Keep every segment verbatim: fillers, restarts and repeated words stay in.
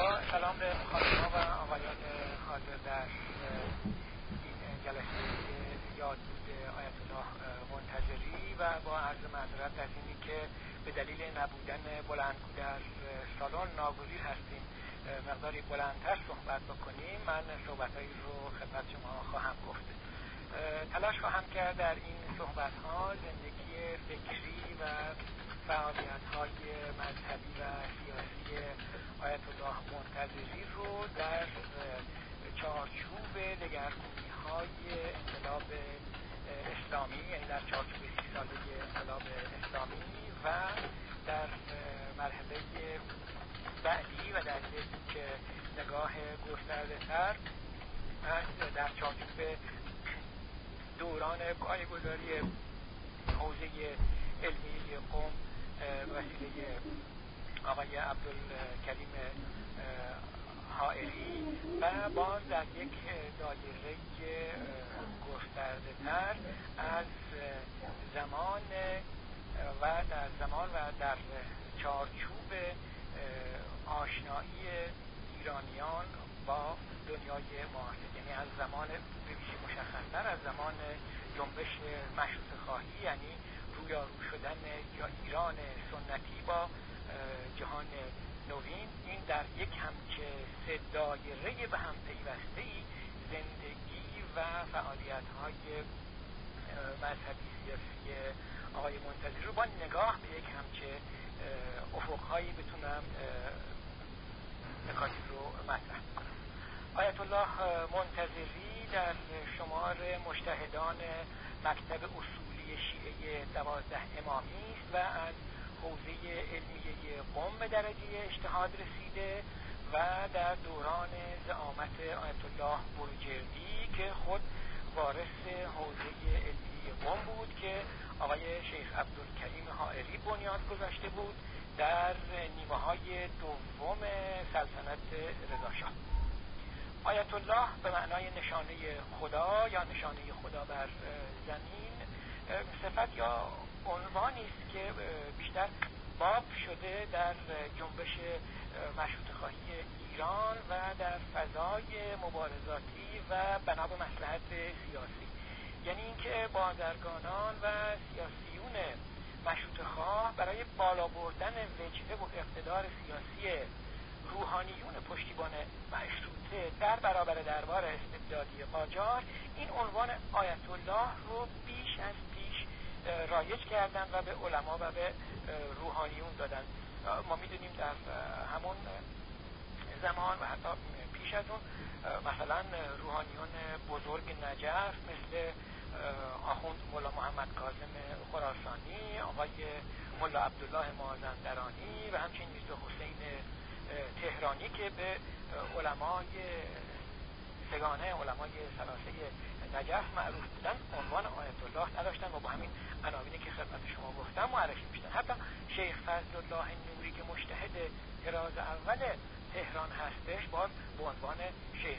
با سلام به مخاطبان و آقایان حاضر در این جلسه یاد بود آیت الله منتظری و با عرض معذرت از اینی که به دلیل نبودن بلندگو در سالن ناگزیر هستیم مقداری بلندتر صحبت بکنیم. من صحبتهایی رو خدمت شما خواهم گفت. تلاش خواهم کرد در این صحبت ها زندگی فکری و فعالیت های مذهبی و سیاسی آیت الله منتظری رو در چارچوب دگرگونی های انقلاب اسلامی، یعنی در چارچوب سی ساله انقلاب اسلامی و در مرحله بعدی و در یک نگاه گسترده تر در چارچوب دوران پایه‌گذاری حوزه علمی قم وسیله آقای عبدالکریم حائری و باز در یک دایره گسترده تر از زمان و در زمان و در چارچوب آشنایی ایرانیان با دنیای معاصر، یعنی از زمان بویژه مشخص‌تر از زمان جنبش مشروطه خواهی، یعنی رویارو شدن یا ایران سنتی با جهان نوین. این در یک همچه سه دایره به هم پیوسته‌ای زندگی و فعالیت‌های مذهبی سیاسی آقای منتظری رو با نگاه به یک همچه افق‌هایی بتونم نکاتی رو مطرح کنم. آیت الله منتظری در شمار مجتهدان مکتب اصولی شیعه دوازده امامی است و از حوزه علمیه قم به درجه اجتهاد رسیده و در دوران زعامت آیت الله بروجردی که خود وارث حوزه علمیه قم بود که آقای شیخ عبدالکریم حائری بنیاد گذاشته بود در نیمه های دوم سلطنت رضاشاه. آیت الله به معنای نشانه خدا یا نشانه خدا بر زمین صفت یا عنوانی است که بیشتر باب شده در جنبش مشروطه خواهی ایران و در فضای مبارزاتی و بنا به مصلحت سیاسی، یعنی اینکه بازرگانان و سیاسیون مشروطه خواه برای بالا بردن وجهه و اقتدار سیاسی روحانیون پشتیبان مشروطه در برابر دربار استبدادی قاجار این عنوان آیت الله رو بیش از پیش رایج کردن و به علما و به روحانیون دادن. ما میدونیم در همون زمان و حتی پیش از اون مثلا روحانیون بزرگ نجف مثل آخوند مولا محمد کاظم خراسانی، آقای مولا عبدالله مازندرانی و همچنین میرزا حسین تهرانی که به علمای سگانه علمای ثلاثه نجف معروف بودن عنوان آیت الله نداشتن و با همین عناوینی که خدمت شما گفتم معرفی میشدن. حتی شیخ فضل الله نوری که مجتهد طراز اول تهران هستش باز به عنوان شیخ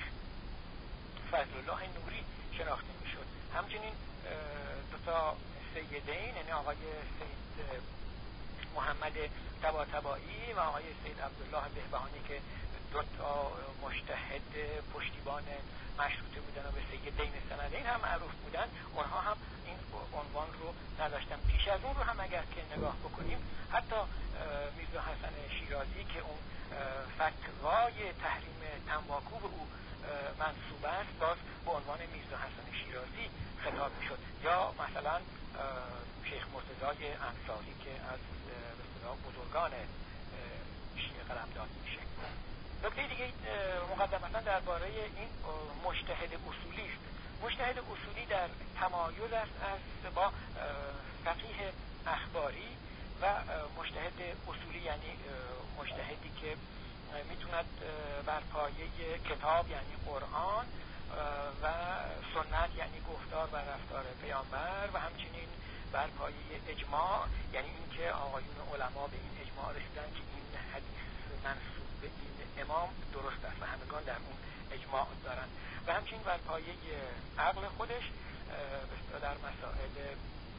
فضل الله نوری شناخته میشد. همچنین دو تا سیدین، یعنی آقای سید محمد طباطبایی و آقای سید عبدالله بهبهانی که دو تا مجتهد پشتیبان مشروطه بودن و به سیدین سندین هم معروف بودن، اونها هم این عنوان رو نداشتن. پیش از اون رو هم اگر که نگاه بکنیم حتی میرزا حسن شیرازی که اون فتوای تحریم تنباکو به او منصوب است باز به عنوان میرزا حسن شیرازی خطاب میشد، یا مثلا شیخ مرتضی انصاری که از بزرگان شیعه قلمداد میشه. نکته دیگه مقدمتا درباره این مجتهد اصولی است. مجتهد اصولی در تمایز است از با فقیه اخباری و مجتهد اصولی یعنی مجتهدی که میتوند بر پایه کتاب یعنی قرآن و سنت یعنی گفتار و رفتار پیامبر و همچنین بر پایه اجماع، یعنی اینکه آقایون علما به این اجماع رسیدن که این حدیث منسوب به این امام درست است و همگان در اون اجماع دارند و همچنین بر پایه عقل خودش در مسائل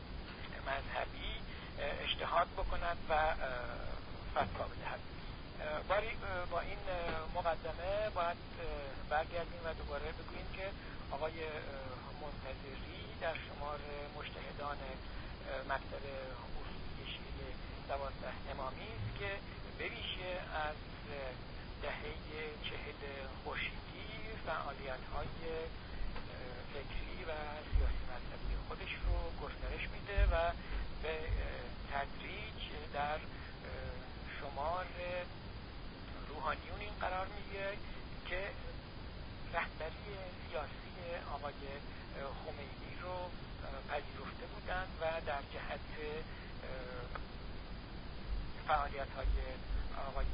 مذهبی اجتهاد بکند و فتوا بدهد. باری با این مقدمه باید برگردیم و دوباره بگوییم که آقای منتظری در شمار مجتهدان مکتب اصولی شیعه دوازده امامی است که به ویژه از دهه چهل خورشیدی فعالیت‌های فکری و سیاسی مذهبی خودش رو گسترش میده و به تدریج در شمار روحانیون این قرار میگیره که رهبری سیاسی آقای خمینی رو پذیرفته بودند و در جهت فعالیت‌های آقای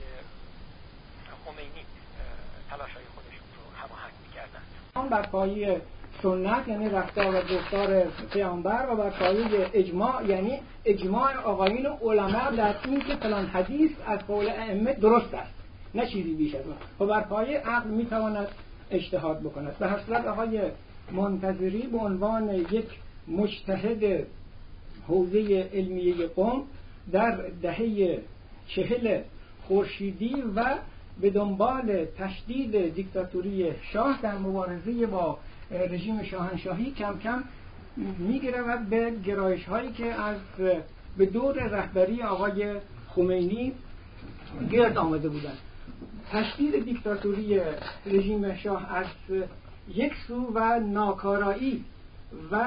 خمینی تلاش‌های خودشون رو هماهنگ می‌کردند. آن بر پایه سنت یعنی رفتار و گفتار پیامبر و بر پایه اجماع یعنی اجماع آقایون علما در این که فلان حدیث از قول ائمه درست است، نه چیزی بیش از اون. و بر پایه عقل میتواند اجتهاد بکند. به هر صورت آقای منتظری به عنوان یک مجتهد حوزه علمیه قم در دهه چهل خورشیدی و به دنبال تشدید دیکتاتوری شاه در مبارزه با رژیم شاهنشاهی کم کم می‌گرود به گرایش هایی که از به دور رهبری آقای خمینی گرد آمده بودند. تشدید دیکتاتوری رژیم شاه از یک سو و ناکارایی و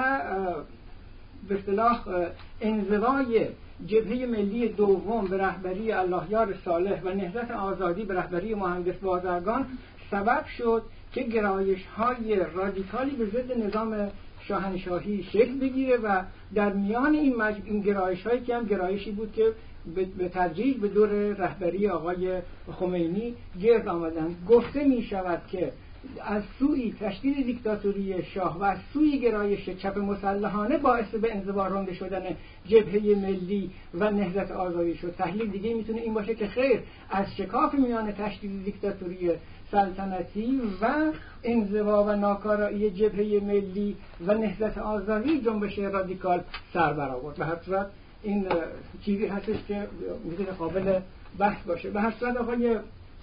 به اصطلاح انزوای جبهه ملی دوم به رهبری اللهیار صالح و نهضت آزادی به رهبری مهندس بازرگان سبب شد که گرایش‌های رادیکالی به ضد نظام شاهنشاهی شکل بگیره و در میان این مج... این گرایش‌هایی که هم گرایشی بود که به تدریج به دور رهبری آقای خمینی گرد آمدند. گفته می شود که از سوی تشدید دیکتاتوری شاه و از سوی گرایش چپ مسلحانه باعث به انزوا رانده شدن جبهه ملی و نهضت آزادی شد. تحلیل دیگه میتونه این باشه که خیر، از شکاف میان تشدید دیکتاتوری سلطنتی و انزوا و ناکارایی جبهه ملی و نهضت آزادی جنبش رادیکال سر برآورد. به هر صورت این چیزی هستش که میتونه قابل بحث باشه. به هر صورت آقای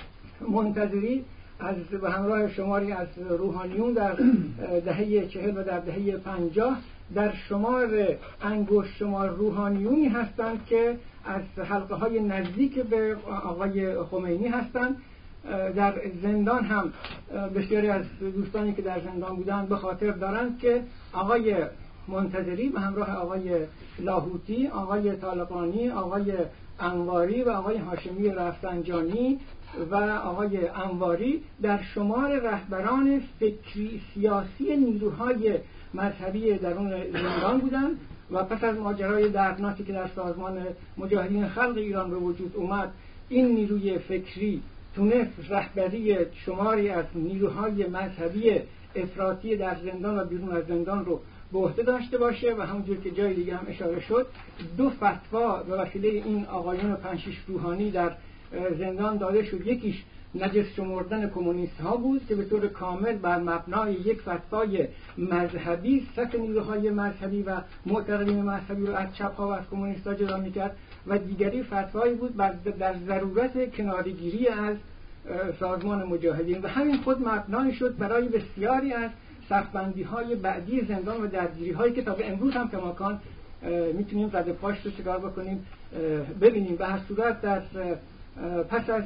منتظری از به همراه شماری از روحانیون در دهه چهل و در دهه پنجاه در شمار انگشت شمار روحانیونی هستند که از حلقه های نزدیک به آقای خمینی هستند. در زندان هم بسیاری از دوستانی که در زندان بودند به خاطر دارند که آقای منتظری به همراه آقای لاهوتی، آقای طالقانی، آقای انواری و آقای هاشمی رفسنجانی و آقای انواری در شمار رهبران فکری سیاسی نیروهای مذهبی درون زندان بودند و پس از ماجرای دردناکی که در سازمان مجاهدین خلق ایران به وجود اومد، این نیروی فکری تونست رهبری شماری از نیروهای مذهبی افراطی در زندان و بیرون از زندان رو به عهده داشته باشه و همونجور که جای دیگه هم اشاره شد دو فتوا به وسیله این آقایان پنج شش روحانی در زندان داده شد. یکیش نجس شمردن کمونیست ها بود که به طور کامل بر مبنای یک فتوای مذهبی صف نیروهای مذهبی و معتقدین مذهبی رو از چپ ها و از کمونیست ها جدا میکرد و دیگری فتوایی بود بر در ضرورت کناره‌گیری از سازمان مجاهدین و همین خود مبنای شد برای بسیاری از صفبندی های بعدی زندان و درگیری هایی که تا به امروز هم کماکان میتونیم رد پاش رو چکار بکنیم ببینیم. به هر صورت در پس از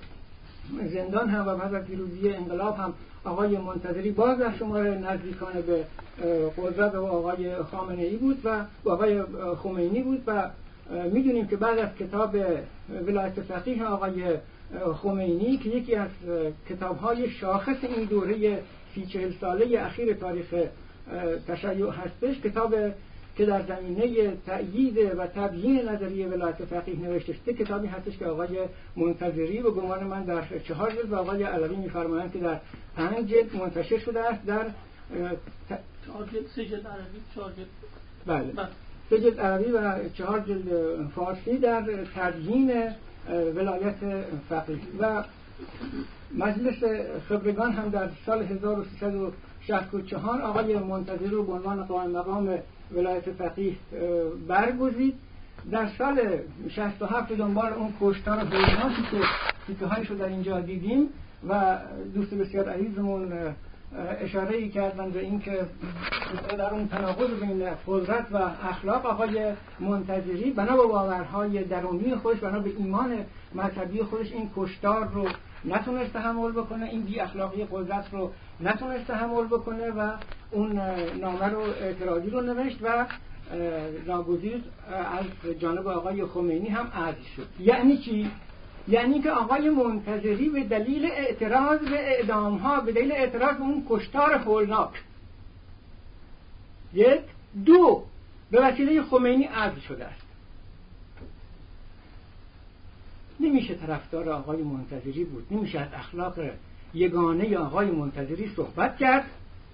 زندان هم و پس از پیروزی انقلاب هم آقای منتظری باز در شمار نزدیکان به قدرت و آقای خامنه‌ای بود و آقای خمینی بود و میدونیم که بعد از کتاب ولایت فقیه آقای خمینی که یکی از کتاب‌های شاخص این دوره سی چهل ساله اخیر تاریخ تشیع هستش، کتاب که در زمینه تأیید و تبیین نظریه ولایت فقیه نوشته شده، کتابی هستش که آقای منتظری به گمان من در چهار جلد و آقای علوی می‌فرمایند که در پنج جلد منتشر شده است. در چهار جلد، سه جلد عربی، چهار جلد بله سه جلد عربی و چهار جلد فارسی در تبیین ولایت فقیه. و مجلس خبرگان هم در سال هزار و سیصد و شصت و چهار آقای منتظری رو به عنوان قائم مقام ولایت فقیه برگزید. در سال شصت و هفت دنبال اون کشتار و هولناکی که تیکه‌هایش رو در اینجا دیدیم و دوست بسیار عزیزمون اشاره ای کردن به این که در اون تناقض بین قدرت و اخلاق آقای منتظری بنا به باورهای درونی خودش، بنا به ایمان مذهبی خودش این کشتار رو نتونست تحمل بکنه، این بی اخلاقی قدرت رو نتونست تحمل بکنه و اون نامه رو اعتراضی رو نوشت و ناگزیر از جانب آقای خمینی هم عزل شد. یعنی چی؟ یعنی که آقای منتظری به دلیل اعتراض به اعدام ها، به دلیل اعتراض به اون کشتار هولناک، یک، دو، به وسیله خمینی عزل شده است. نمیشه طرفدار آقای منتظری بود، نمیشه از اخلاق یگانه آقای منتظری صحبت کرد،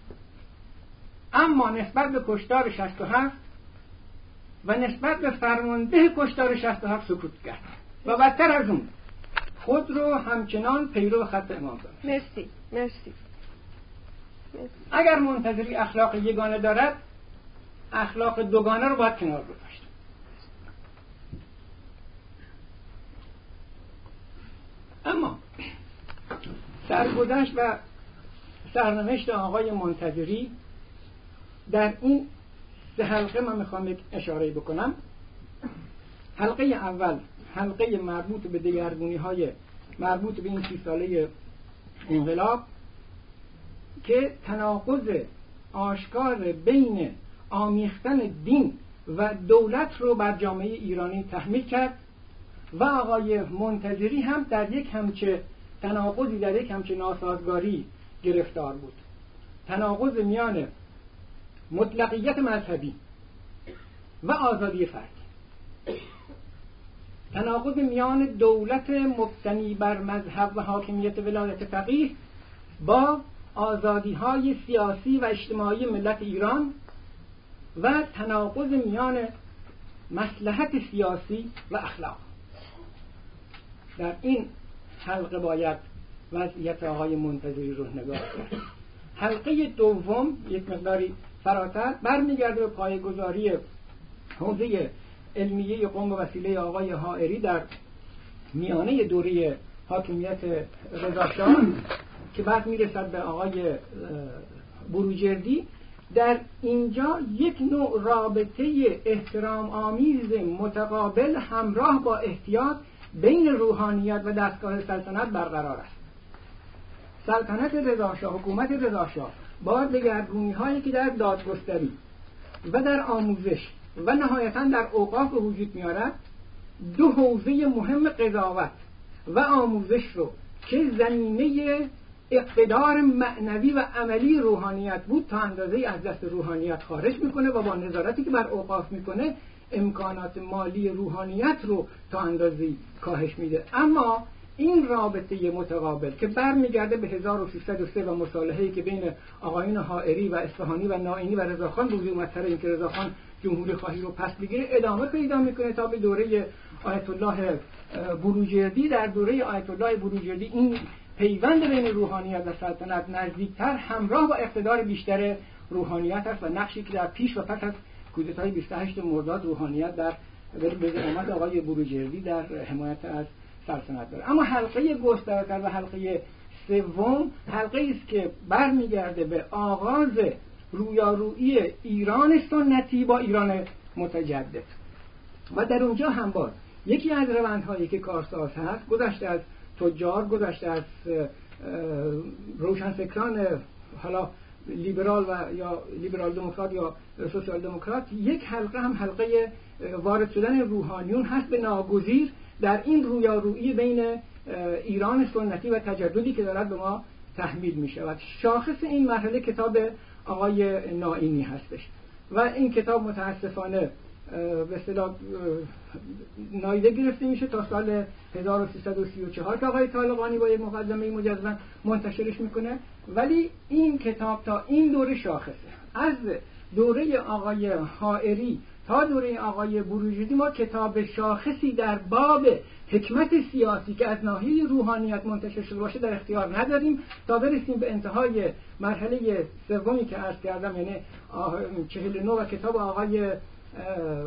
اما نسبت به کشتار شصت و هفت و نسبت به فرمانده کشتار شصت و هفت سکوت کرد و بدتر از اون خود رو همچنان پیرو خط امام داشت. مرسی مرسی اگر منتظری اخلاق یگانه دارد، اخلاق دوگانه رو باید کنار گذاشت. اما سرگذشت و سرنوشت آقای منتظری در این سه حلقه من میخوام یک اشاره بکنم. حلقه اول حلقه مربوط به دگرگونی های مربوط به این سی ساله انقلاب که تناقض آشکار بین آمیختن دین و دولت رو بر جامعه ایرانی تحمیل کرد و آقای منتظری هم در یک همچه تناقضی، در یک همچه ناسازگاری گرفتار بود. تناقض میان مطلقیت مذهبی و آزادی فردی، تناقض میان دولت مبتنی بر مذهب و حاکمیت ولایت فقیه با آزادی‌های سیاسی و اجتماعی ملت ایران و تناقض میان مصلحت سیاسی و اخلاق. در این حلقه باید وضعیت آقای منتظری رو نگاه کرد. حلقه دوم یک مقداری فراتر برمیگرده به پایه‌گذاری حوزه علمیه قم به وسیله آقای حائری در میانه دوره حاکمیت رضا شاه که بعد میرسد به آقای بروجردی. در اینجا یک نوع رابطه احترام آمیز متقابل همراه با احتیاط بین روحانیت و دستگاه سلطنت برقرار است. سلطنت رضا شاه، حکومت رضا شاه با دگرگونی هایی که در دادگستری و در آموزش و نهایتاً در اوقاف به وجود میارد، دو حوزه مهم قضاوت و آموزش رو که زمینه اقتدار معنوی و عملی روحانیت بود تا اندازه‌ای از دست روحانیت خارج میکنه و با نظارتی که بر اوقاف میکنه امکانات مالی روحانیت رو تا اندازه‌ای کاهش میده. اما این رابطه متقابل که برمیگرده به هزار و سیصد و سه و مصالحه‌ای که بین آقایون حائری و اصفهانی و نائینی و رضاخان وجود اومد سر اینکه رضاخان جمهوری خواهی رو پس بگیره ادامه پیدا میکنه تا به دوره آیت الله بروجردی. در دوره آیت الله بروجردی این پیوند بین روحانیت و سلطنت نزدیکتر همراه با اقتدار بیشتر روحانیت است و نقشی که در پیش و پس از کودتای بیست و هشت مرداد روحانیت در به زعامت آقای بروجردی در حمایت از سلطنت داره. اما حلقه گسترتر و حلقه سوم حلقه است که برمیگرده به آغاز رویارویی ایران سنتی با ایران متجدد و در اونجا هم باز یکی از روندهایی که کارساز هست گذشته از تجار، گذشته از روشنفکران حالا لیبرال و یا لیبرال دموکرات یا سوسیال دموکرات، یک حلقه هم حلقه وارد شدن روحانیون هست به ناگزیر در این رویارویی بین ایران سنتی و تجددی که دارد به ما تحمیل می شود. شاخص این مرحله کتاب آقای نائینی هستش و این کتاب متاسفانه به اصطلاح نایده گرفته میشه تا سال هزار و سیصد و سی و چهار که آقای طالقانی با یک مقدمه مجزا منتشرش میکنه، ولی این کتاب تا این دوره شاخصه. از دوره آقای حائری تا دوره آقای بروجردی ما کتاب شاخصی در باب حکمت سیاسی که از ناحیه روحانیت منتشر شده باشه در اختیار نداریم تا برسیم به انتهای مرحله سومی که عرض کردم، یعنی چهل و نه و کتاب آقای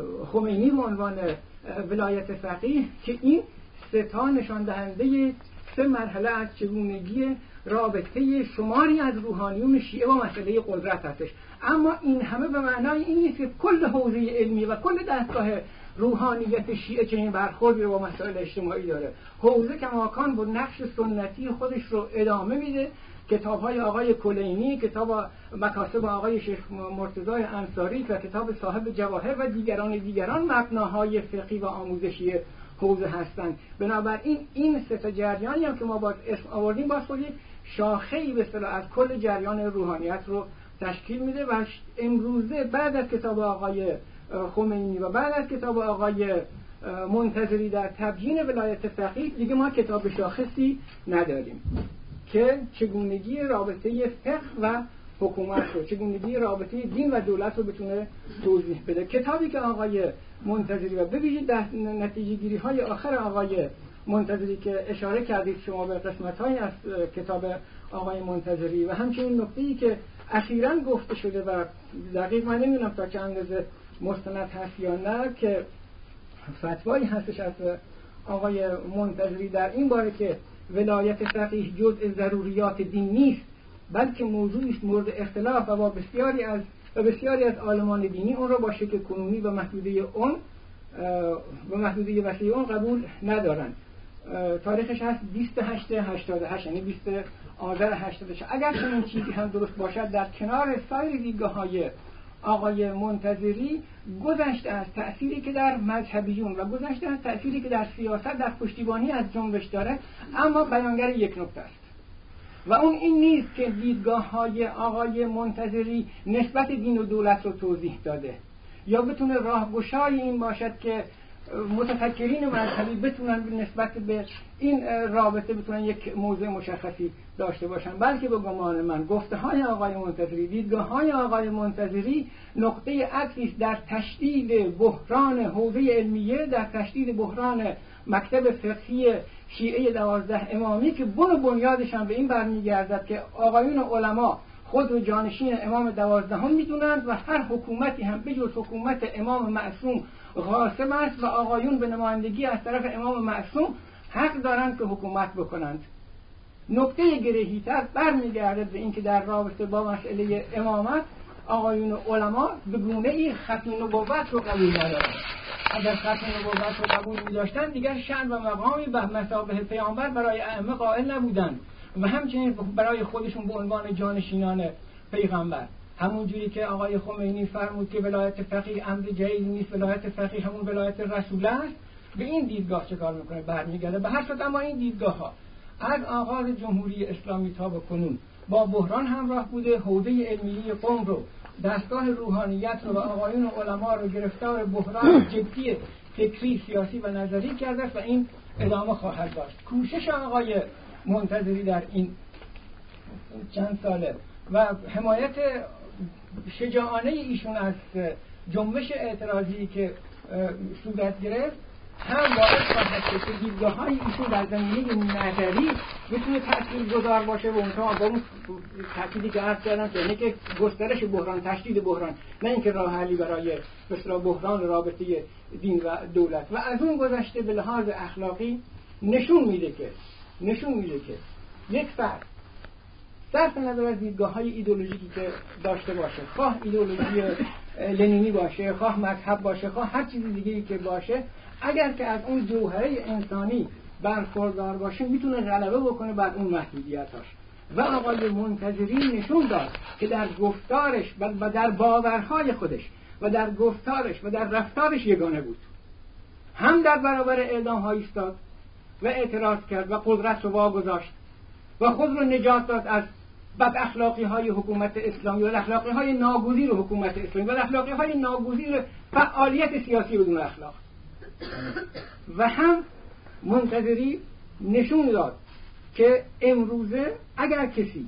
خمینی به عنوان ولایت فقیه که این سه تا نشان دهنده سه مرحله از چگونگی رابطه شماری از روحانیون شیعه با مسئله قدرت هستش. اما این همه به معنای این نیست که کل حوزه علمی و کل دستگاه روحانیت شیعه چنین برخوردی رو با مسائل اجتماعی داره. حوزه کماکان با نقش سنتی خودش رو ادامه میده. کتاب‌های آقای کلینی، کتاب مکاسب آقای شیخ مرتضی انصاری و کتاب صاحب جواهر و دیگران دیگران مبناهای فقهی و آموزشی حوزه هستند. بنابراین این سه تا جریانی هم که ما باید اسم آوردیم باید خود یک شاخه‌ای به اصطلاح از کل جریان روحانیت رو تشکیل میده و امروزه بعد از کتاب آقای خمینی و بعد از کتاب آقای منتظری در تبیین ولایت فقیه دیگه ما کتاب شاخصی نداریم که چگونگی رابطه فقه و حکومت رو، چگونگی رابطه دین و دولت رو بتونه توضیح بده. کتابی که آقای منتظری و ببینید در نتیجه گیری های آخر آقای منتظری که اشاره کردید شما به قسمت های از کتاب آقای منتظری و همچنین نکته‌ای که اخیراً گفته شده و دقیق من نمیدونم تا چه اندازه مستند هست یا نه که فتوایی هستش از آقای منتظری در این باره که ولایت فقیه جزء ضروریات دین نیست بلکه موضوعی است مورد اختلاف و با بسیاری از و بسیاری از عالمان دینی اون را با شکل کنونی و محدوده اون و محدوده وسیع اون قبول ندارند. تاریخش هست بیست و هشت هشتاد و هشت یعنی بیست آذر هشتاد و هشت. اگر چنین چیزی هم درست باشد در کنار سایر دیدگاه‌های آقای منتظری گذشته از تأثیری که در مذهبیون و گذشته از تأثیری که در سیاست در پشتیبانی از جنبش داره اما بیانگر یک نکته است و اون این نیست که دیدگاه‌های آقای منتظری نسبت دین و دولت رو توضیح داده یا بتونه راهگشای این باشد که متفکرین مذهبی بتونن نسبت به این رابطه بتونن یک موضع مشخصی داشته باشن، بلکه به گمان من گفته های آقای منتظری، دیدگاه های آقای منتظری نقطه عطفی است در تشدید بحران حوزه علمیه، در تشدید بحران مکتب فقهی شیعه دوازده امامی که بن و بنیادش هم به این برمیگردد که آقایون علما خود رو جانشین امام دوازدهم میدونند و هر حکومتی هم بجز حکومت امام معصوم غاصب است و آقایون به نمایندگی از طرف امام معصوم حق دارند که حکومت بکنند. نکته گرهی‌تر برمیگردد به اینکه در رابطه با مسئله امامت آقایون علما به گونه‌ای ختم نبوت رو قبول ندارند. اگر ختم نبوت رو قبول می‌داشتند دیگر شأن و مقامی به مثابه پیامبر برای ائمه قائل نبودند و همچنین برای خودشون به عنوان جانشینان پیغمبر. همون جوری که آقای خمینی فرمود که ولایت فقیه امر جدید نیست، ولایت فقیه همون ولایت رسول است، به این دیدگاه چه کار میکنه؟ برمیگرده. به هر صورت اما این دیدگاه ها از آغاز جمهوری اسلامی تا به کنون با بحران همراه بوده. حوزه علمیه قوم رو، دستگاه روحانیت رو و آقایون علما رو گرفتار بحران جدی فکری، سیاسی و نظری کرده است و این ادامه خواهد داشت. کوشش آقای منتظری در این چند ساله و حمایت شجاعانه ایشون از جنبش اعتراضی که صورت گرفت هم باعث خواهد شد که دیدگاه‌های ایشون در زمینه نظری بتونه تاثیرگذار باشه و اونها با اون تأکیدی که عرض کردم که یعنی که گسترش بحران، تشدید بحران، نه اینکه راه حلی برای مثلا بحران رابطه دین و دولت. و از اون گذشته به لحاظ اخلاقی نشون میده که نشون میده که یک فرد صرف نظر از دیدگاه‌های ایدئولوژیکی که داشته باشه، خواه ایدئولوژی لنینی باشه، خواه مذهب باشه، خواه هر چیز دیگه‌ای که باشه، اگر که از اون جوهره انسانی برخوردار باشه میتونه غلبه بکنه بر اون محدودیتاش. و آقای منتظری نشون داد که در گفتارش و در باورهای خودش و در گفتارش و در رفتارش یگانه بود. هم در برابر اعدام‌ها ایستاد و اعتراض کرد و قدرت رو واگذاشت و خود رو نجات داد از بد اخلاقی های حکومت اسلامی و اخلاقی های ناگزیر حکومت اسلامی و اخلاقی های ناگزیر فعالیت سیاسی بدون اخلاق. و هم منتظری نشون داد که امروزه اگر کسی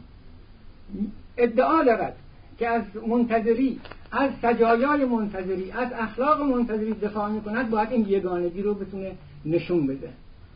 ادعا دارد که از منتظری، از سجایای منتظری، از اخلاق منتظری دفاع میکند باید این یگانگی رو بتونه نشون بده.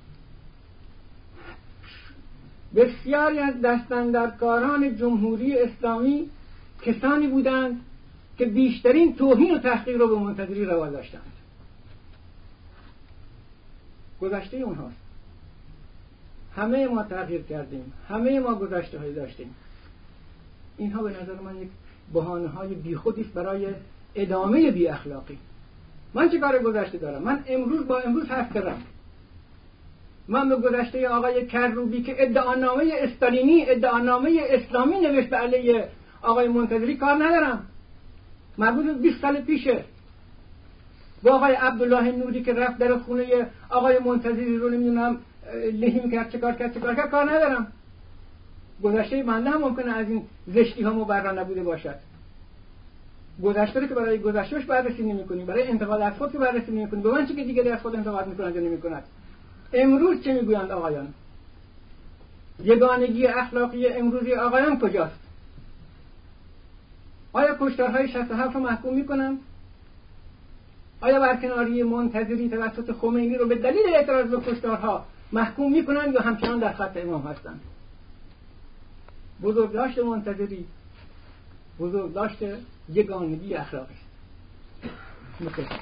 بسیاری از دستاندرکاران جمهوری اسلامی کسانی بودند که بیشترین توهین و تحقیر رو به منتظری روا داشتند. گذشته اونهاست. همه ما تغییر کردیم، همه ما گذشته هایی داشتیم. اینها به نظر من یک بهانه های بیخودی است برای ادامه بی اخلاقی. من چه کار گذشته دارم؟ من امروز با امروز حرف کردم. من به گذشته آقای کروبی که ادعانامه استالینی، ادعانامه اسلامی نوشت به علیه آقای منتظری کار ندارم. مربوط به بیست سال پیشه. با آقای عبدالله نوری که رفت در خونه آقای منتظری رو نمیدونم لهی میکرد چه کار کرد چه کار کرد کار ندارم. گذشته بنده هم ممکنه از این زشتی ها مبرا نبوده باشد. گذشته رو که برای گذشتهش بررسی نمی‌کنی، برای انتقاد از خود که بررسی نمی‌کنی، به من چه که دیگری از خود انتقاد می‌کنند یا نمی‌کنند. امروز چه می‌گویند آقایان؟ یگانگی اخلاقی امروزی آقایان کجاست؟ آیا کشتارهای شصت و هفت رو محکوم می‌کنند؟ آیا برکناری منتظری توسط خمینی رو به دلیل اعتراض به کشتارها محکوم می‌کنند یا همچنان در خط امام هستند؟ بزرگداشت منتظری بزرگداشت یگانگی اخلاقی است.